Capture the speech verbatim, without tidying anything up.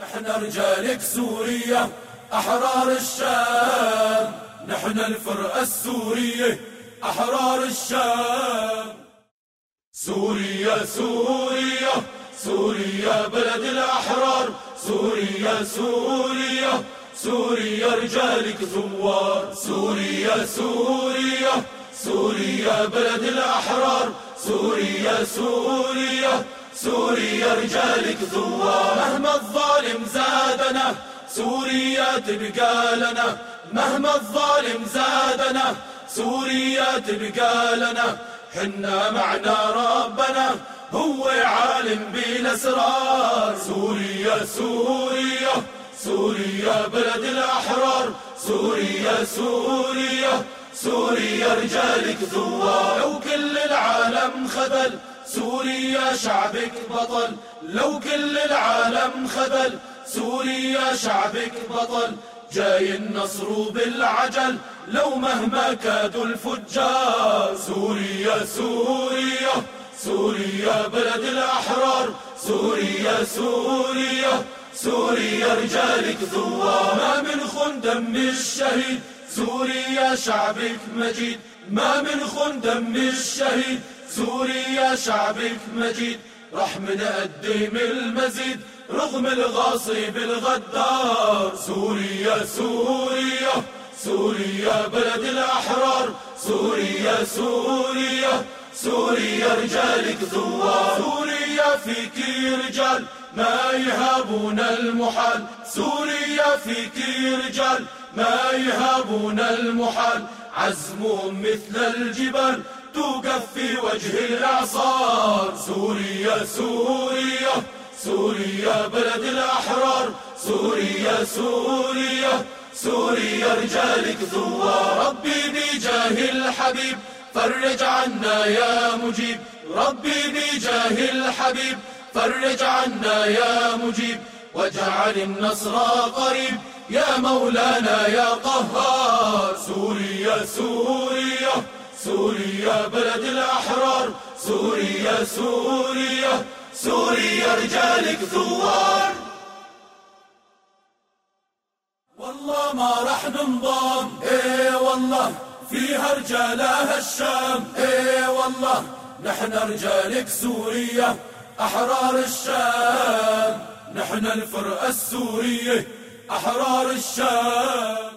نحن رجالك سوريا أحرار الشام، نحن الفرقة السورية أحرار الشام. سوريا سوريا سوريا بلد الأحرار، سوريا سوريا سوريا رجالك ثوار. سوريا سوريا سوريا بلد الأحرار، سوريا سوريا سوريا رجالك ثوار. مهما الظالم زادنا سوريا تبقى لنا، مهما الظالم زادنا سوريا تبقى لنا. حنا معنا ربنا هو عالم بالأسرار. سوريا سوريا سوريا بلد الأحرار، سوريا سوريا سوريا رجالك ثوار. لو كل العالم خذل سوريا شعبك بطل، لو كل العالم خذل سوريا شعبك بطل. جاي النصر بالعجل لو مهما كادوا الفجار. سوريا سوريا سوريا بلد الأحرار، سوريا سوريا سوريا رجالك ثوار. ما من خن دم الشهيد سوريا شعبك مجيد، ما من خن دم الشهيد سوريا شعبك مجيد. رح نقدم المزيد رغم الغاصب الغدار. سوريا سوريا سوريا بلد الأحرار، سوريا سوريا سوريا رجالك ثوار. سوريا فيك رجال ما يهابون المحال، سوريا فيك رجال ما يهابون المحال. عزمهم مثل الجبال توقف في وجه الإعصار. سوريا سوريا سوريا بلد الأحرار، سوريا سوريا سوريا رجالك ثوار. ربي بجاه الحبيب فرج عنا يا مجيب، ربي بجاه الحبيب فرج عنا يا مجيب. واجعل النصر قريب يا مولانا يا قهار. سوريا سوريا سوريا بلد الأحرار، سوريا سوريا سوريا رجالك ثوار. والله ما رح ننضام، ايه والله فيها رجالها الشام. ايه والله نحن رجالك سوريا أحرار الشام، نحن الفرقة السورية أحرار الشام.